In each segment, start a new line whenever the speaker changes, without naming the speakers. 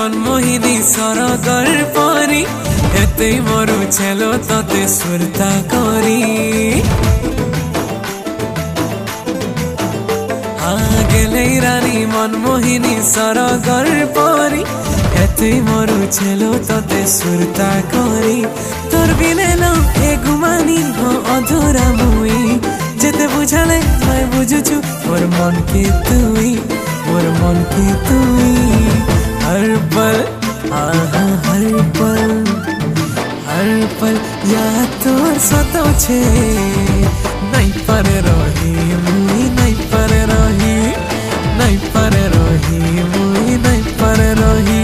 मनमोहिनी सरगर परी एते मरु छेलो तते सुरता करी गेले रानी मनमोहिनी सरगर परी एते मरु छेलो तते सुरता करी तोर बिने न ए गुमानी हो अधूरा मुई जेते बुझाले मैं बुझुछु मोर मन के तुई मोर मन के तुई हर पल हर पल याद तोर सतो छे नहीं पर रही मुई नहीं पर रही नहीं पर रही मुई नहीं पर रही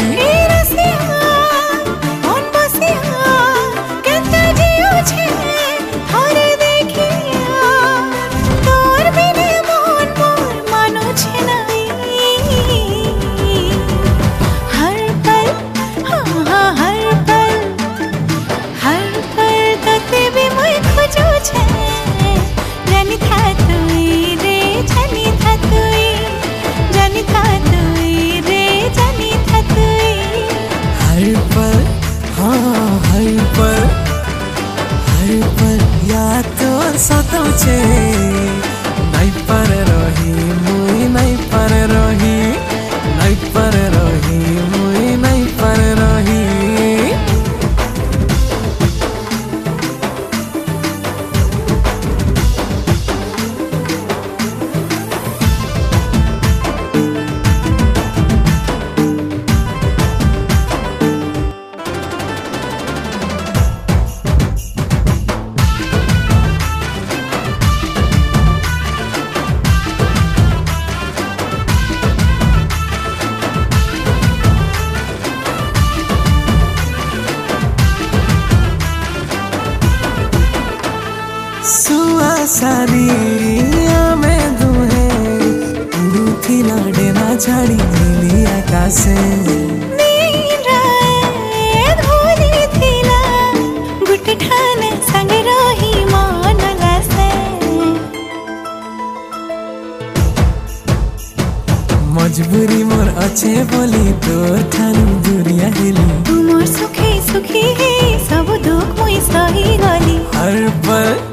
हर पल याद तोर सतो छे नहीं पर रही मुई नहीं पर रही नहीं पर रही मुई नहीं पर रही सारी में दुहे उड़ुथी लाडे ना झाड़ी नीली आकाशे मजबूरी मोर अच्छे बोली तोर ठानी दुरिया हिली
तू मोर सुखी सुखी है सब दुख मुई सही गली
हर पल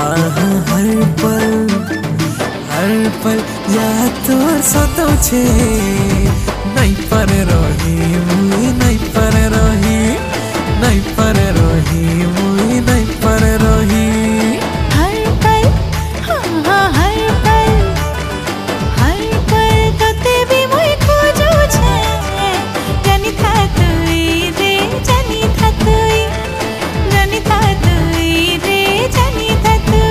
हर पल याद तोर सतो छे नहीं पर रही मुई नहीं पर रही नहीं पर रही मुई नहीं पर रही
हर पल हर पल तते भी मुई खोजो छे जानी था तुई रे जानी था तुई जानी था तुई रे जानी था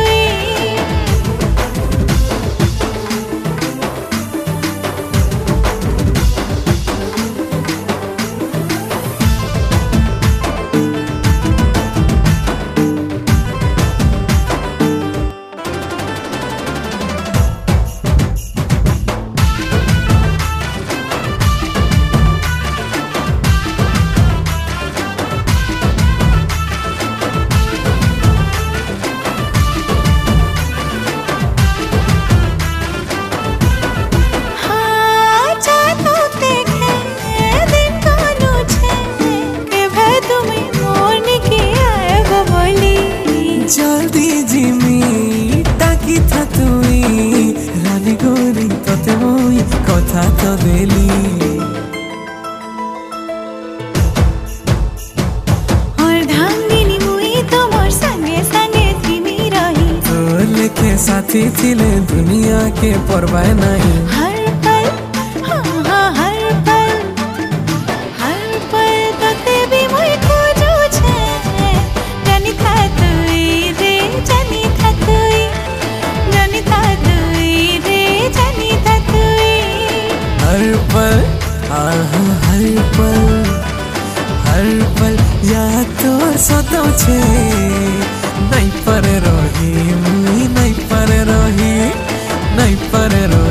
जल्दी जिमी टाकी था तुई रानी गोरी तोते मुई कथा तो देली
और धांगिनी मुई तो मोर संगे संगे थीमी रही
तो लेखे साथी थिले दुनिया के परवाह नहीं
हर पल हर पल तते भी मुई खोजो छे जानी था तुई रे जानी था तुई जानी था तुई रे जानी था तुई
हर पल हर पल याद तोर सतो छे नहीं पर रही मुई नहीं पर रही नहीं पर रही